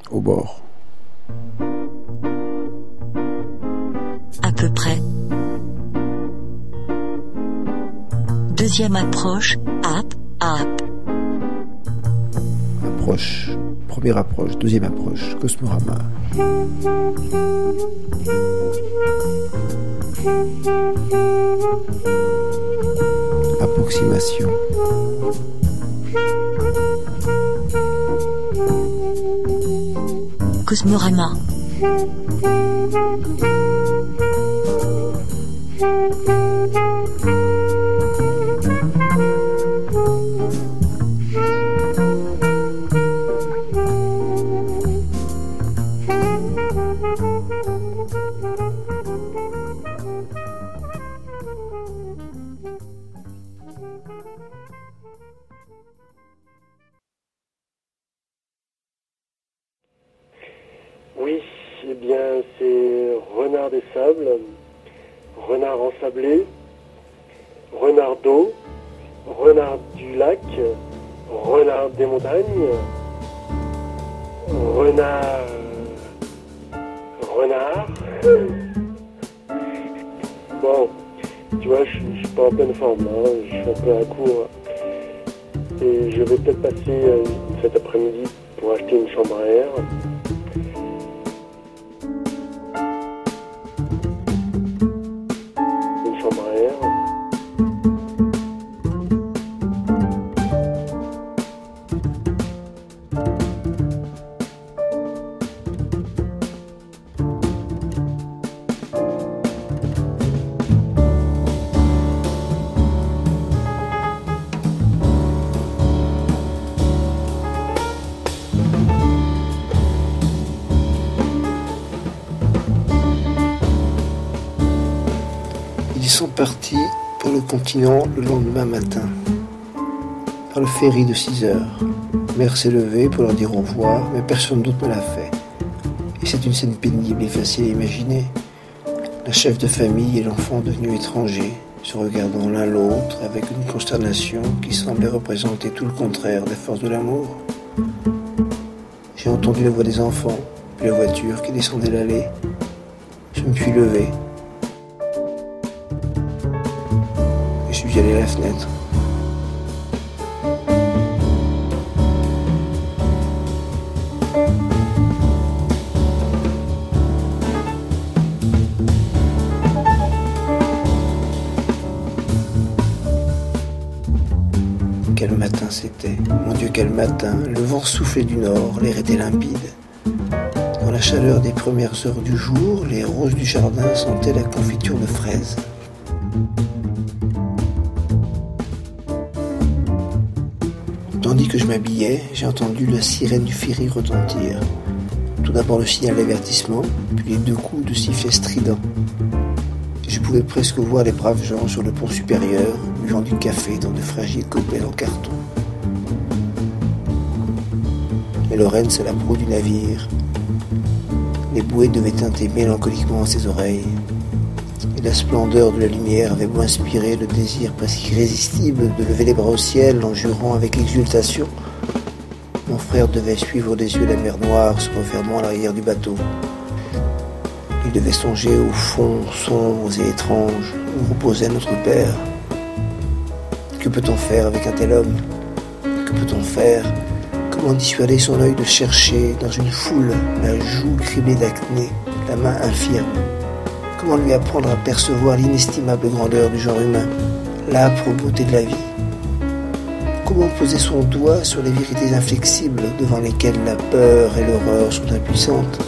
au bord. À peu près. Deuxième approche, up. Approche, première approche, deuxième approche, Cosmorama. Approximation. Cosmorama. Oui, eh bien, c'est renard des sables, renard ensablé, renard d'eau, renard du lac, renard des montagnes, renard... Bon, tu vois, je suis pas en pleine forme, hein, je suis un peu à court. Et je vais peut-être passer cet après-midi pour acheter une chambre à air. Une chambre à air. Ils sont partis pour le continent le lendemain matin, par le ferry de 6 heures. Mère s'est levée pour leur dire au revoir, mais personne d'autre ne l'a fait. Et c'est une scène pénible et facile à imaginer. La chef de famille et l'enfant devenu étrangers, se regardant l'un l'autre avec une consternation qui semblait représenter tout le contraire des forces de l'amour. J'ai entendu la voix des enfants, puis la voiture qui descendait l'allée. Je me suis levé. Je suis allé à la fenêtre. Quel matin c'était. Mon Dieu, quel matin. Le vent soufflait du nord, l'air était limpide. Dans la chaleur des premières heures du jour, les roses du jardin sentaient la confiture de fraises. Tandis que je m'habillais, j'ai entendu la sirène du ferry retentir. Tout d'abord le signal d'avertissement, puis les 2 coups de sifflet strident. Je pouvais presque voir les braves gens sur le pont supérieur, buvant du café dans de fragiles gobelets en carton. Mais Lorraine, c'est la proue du navire. Les bouées devaient teinter mélancoliquement à ses oreilles. Et la splendeur de la lumière avait beau inspirer le désir presque irrésistible de lever les bras au ciel en jurant avec exultation. Mon frère devait suivre des yeux la mer Noire se refermant à l'arrière du bateau. Il devait songer aux fonds sombres et étranges où reposait notre père. Que peut-on faire avec un tel homme? Que peut-on faire? Comment dissuader son œil de chercher dans une foule la joue criblée d'acné, la main infirme? Comment lui apprendre à percevoir l'inestimable grandeur du genre humain, l'âpre beauté de la vie? Comment poser son doigt sur les vérités inflexibles devant lesquelles la peur et l'horreur sont impuissantes?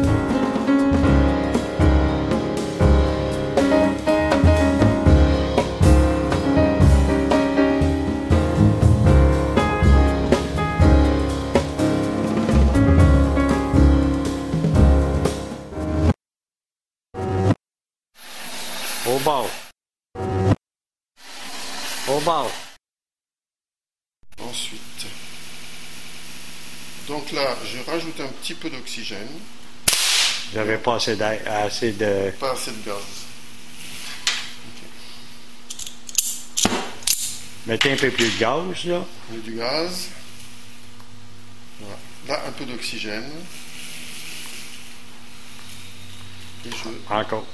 Au bord. Au bord. Ensuite, donc là, je rajoute un petit peu d'oxygène. J'avais pas assez de... Pas assez de gaz. Okay. Mettez un peu plus de gaz, là. On met du gaz. Voilà. Là, un peu d'oxygène. Et je... Encore.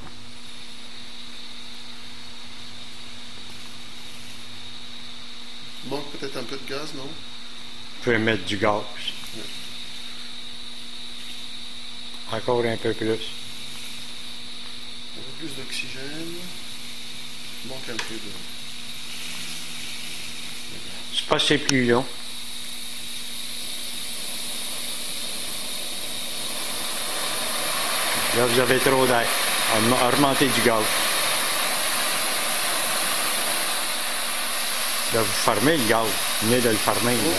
manque peut-être un peu de gaz, non? Vous pouvez mettre du gaz. Oui. Encore un peu plus. Un peu plus d'oxygène. Il manque un peu de... C'est pas assez plus long. Là, vous avez trop d'air. Remontez du gaz. Là, vous fermez le gaz. Vous venez de le fermer. Là.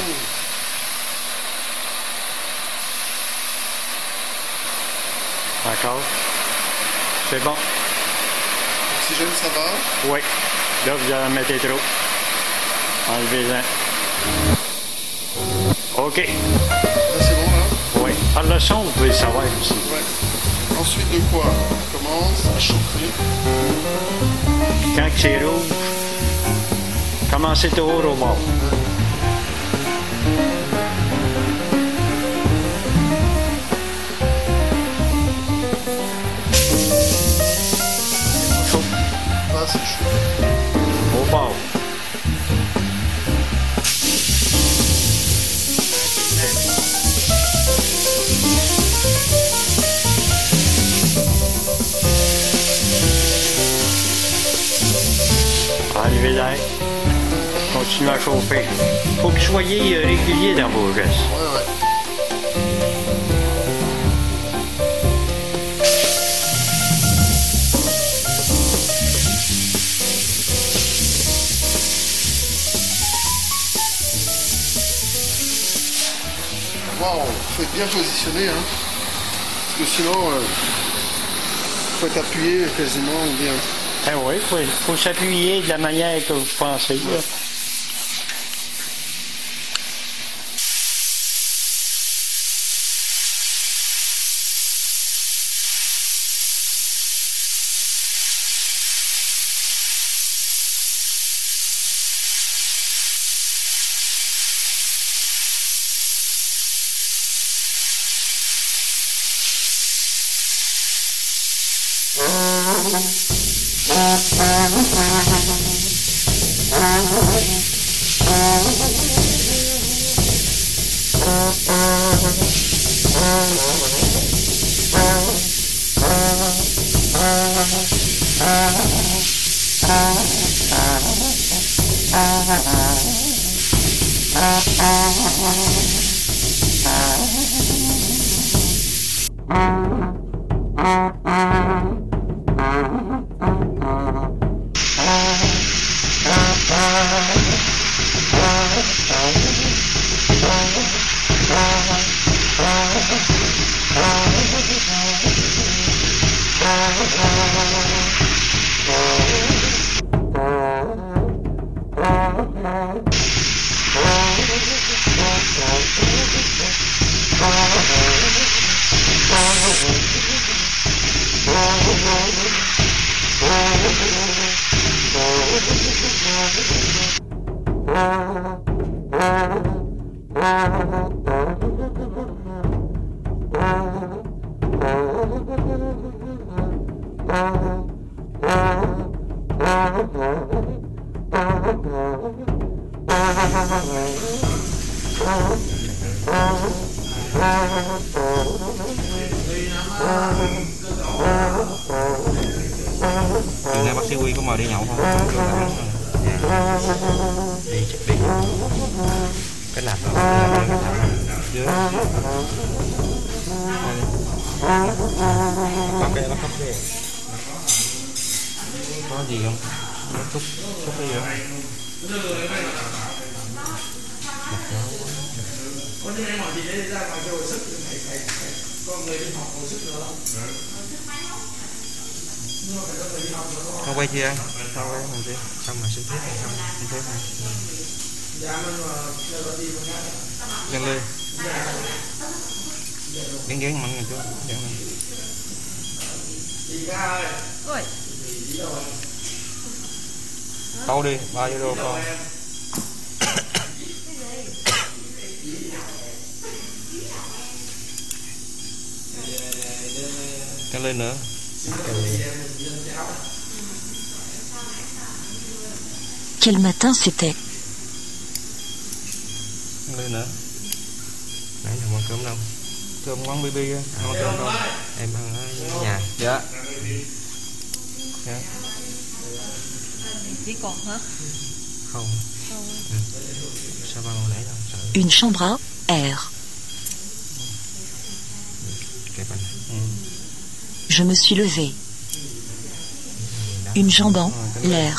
Encore. C'est bon. L'oxygène, ça va? Oui. Là, vous en mettez trop. Enlevez-en. OK. Là, c'est bon, là? Oui. Par le son, vous pouvez le savoir aussi. Ouais. Ensuite de quoi? On commence à chauffer. Quand c'est rouge, commencez toujours au bord. Chaud. Ah, c'est chaud. Au bord. Enlevez l'air. Continuez à chauffer. Il faut que vous soyez régulier dans vos gestes. Ouais, ouais. Waouh, faut être bien positionné, hein. Parce que sinon, faut être appuyé quasiment ou bien. Ah oui, il faut s'appuyer de la manière que vous pensez. Là. Chiều nay bác sĩ Huy có mời đi nhậu không? Đi chắc đi. Cái làm đó, dưới. Bác cái bác cấp đi. Có gì không? Nó xúc đi rồi. Không quay chưa? Không quay mình đi. Xong rồi xin phép này, xong xin phép này. Dân lên. Gắn mạnh rồi chú. Gắn mạnh. Ôi. Câu đi, 3 euro câu. Căng lên nữa. Quel matin c'était? Căng lên nữa. Nãy giờ ăn cơm đâu? Cơm quán BB á, ăn cơm đâu? Em ăn ở nhà. Dạ. Dạ. Chỉ còn hả? Không. Sao bao nãy đâu? Sợ. Une chambre à air. Je me suis levé. Une jambe en l'air.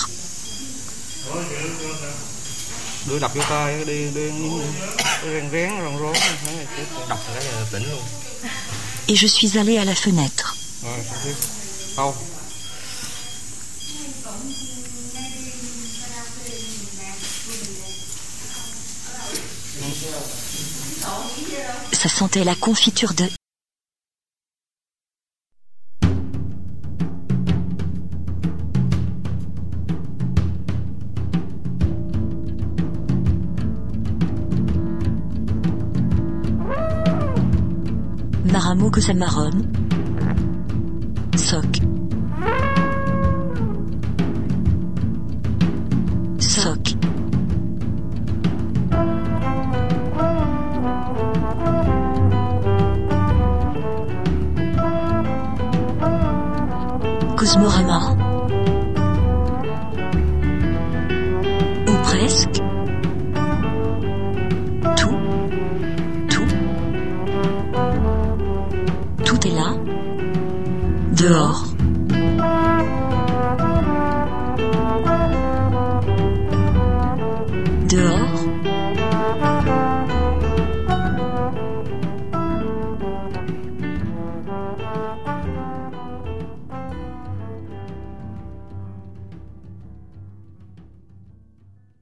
Đưa đập vô tay, đi rén rón rón, đập cái là tỉnh luôn. Et je suis allé à la fenêtre. Rồi, tiếp. Không. Ça sentait la confiture de... Maramo Gozamaron. Soc. Soc. Cosmorama. Ou presque. Tout est là. Dehors.